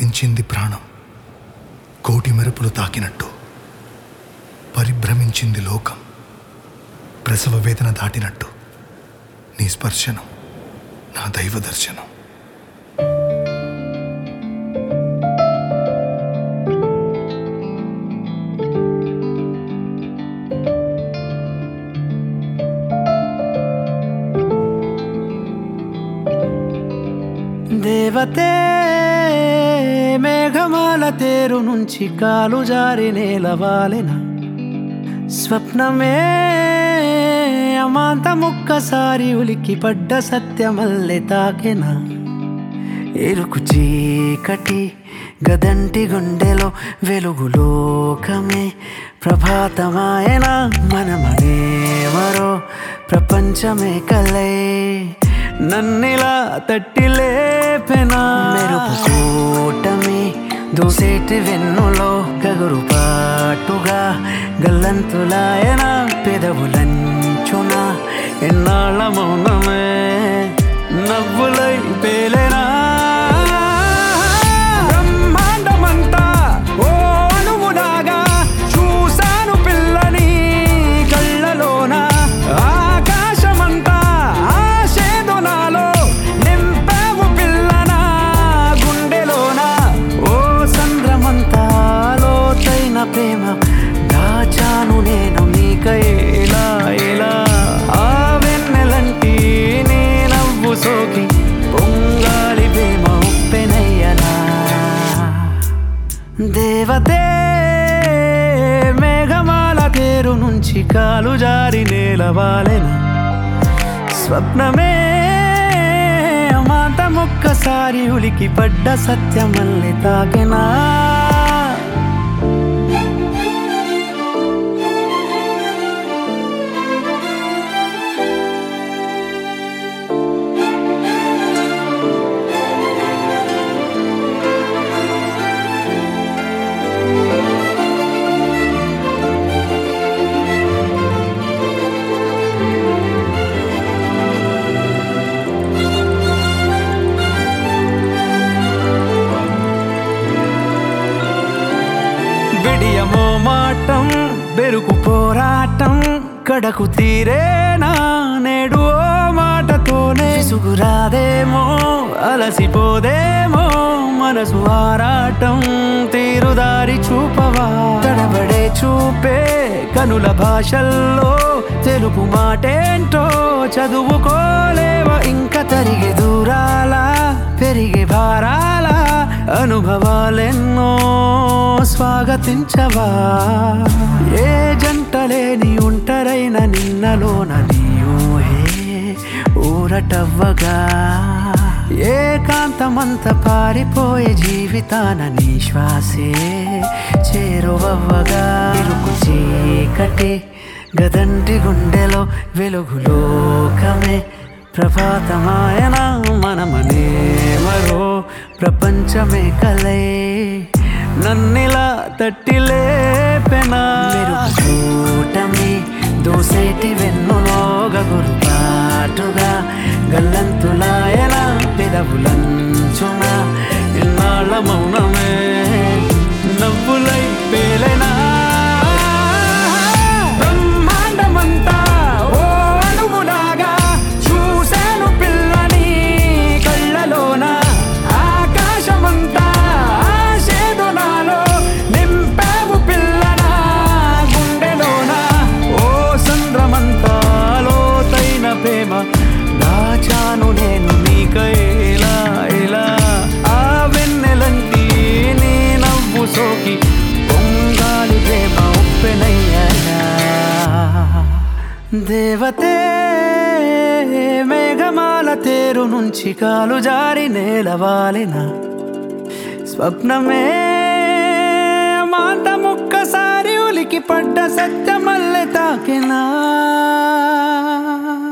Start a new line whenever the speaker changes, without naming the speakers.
పులకించింది ప్రాణం కోటి మెరుపులు తాకినట్టు. పరిభ్రమించింది లోకం ప్రసవ వేదన దాటినట్టు. నీ స్పర్శనం నా దైవ దర్శనం.
దేవతే మేఘమాల తేరు నుంచి కాలు జారి నేలవాలెన. స్వప్నమే అమాంతమొక్కసారి ఉలికి పడ్డ సత్యమల్లె తాకెన. ఎరుకు చీకటి గదంటి గుండెలో వెలుగు లోకమే ప్రభాతమాయన. మనమనేవరో ప్రపంచమే కలై నన్నిలా తట్టి లేపెనా. మెరుపు కూటమి దూసేటి వెన్నులో గగురు పాటుగా గల్లంతులాయన. పెదవులంచున ఎన్నాళ్ళ మౌనమే నవ్వులై పేలేనా. బ్రహ్మాండమంతా ఓ అణువులాగా చూశాను పిల్లని కళ్ళలోన. ఆకాశమంతా ఆశేదో నాలో నింపావు పిల్లన గుండెలోన. ఓ సంద్రమంతా లోతైన ప్రేమ దాచాను నేను నీకై ఇలా ఇలా. ఆ వెన్నెలంటి నీ నవ్వు సోకి పొంగాలి ప్రేమ ఉప్పెనయ్యలా. దేవతే మేఘమాల తేరు నుంచి కాలు జారి నేలవాలెన. స్వప్నమే అమాంతమొక్కసారి ఉలికి పడ్డ సత్యమల్లె తాకెనా. విడియమో మాటం బెరుకు పోరాటం కడకు తీరేనా నేడు ఓ మాటతోనే. విసుగురాదేమో అలసిపోదేమో మనసు ఆరాటం తీరుదారి చూపవా. తడబడే చూపే కనుల భాషల్లో తెలుగు మాటేంటో చదువుకోలేవా. ఇంకా తరిగే దూరాల పెరిగే భారాల అనుభవాలెన్నో స్వాగతించవా. ఏ జంటలేని ఒంటరైన నిన్నలోన నీయూహే ఊరటవ్వగా. ఏకాంతమంత పారిపోయే జీవితాన నీ శ్వాసే చేరువవ్వగా. ఇరుకు చీకటి గదంటి గుండెలో వెలుగు లోకమే ప్రభాతమాయన. మనమనే మరో ప్రపంచమే కలై నన్నిలా తట్టి లేపెనా. మెరుపు కూటమి దూసేటి వెన్నులో గగురు పాటుగా గల్లంతులాయన. పెదవులంచున ఎన్నాళ్ళ మౌనమే నవ్వులై పేలెనా. బ్రహ్మాండమంతా ఓ అణువులాగా చూశాను పిల్లని కళ్ళలోన. ఆకాశమంతా ఆశేదో నాలో నింపావు పిల్లన గుండెలోన. ఓ సంద్రమంతా లోతైన ప్రేమ దాచాను నేను నీకై ఇలా ఇలా. ఆ వెన్నెలంటి నీ నవ్వు సోకి పొంగాలి ప్రేమ ఉప్పెనయ్యలా. దేవతే మేఘమాల తేరు నుంచి కాలు జారి నేలవాలెన. స్వప్నమే అమాంతమొక్కసారి ఉలికి పడ్డ సత్యమల్లె తాకెనా.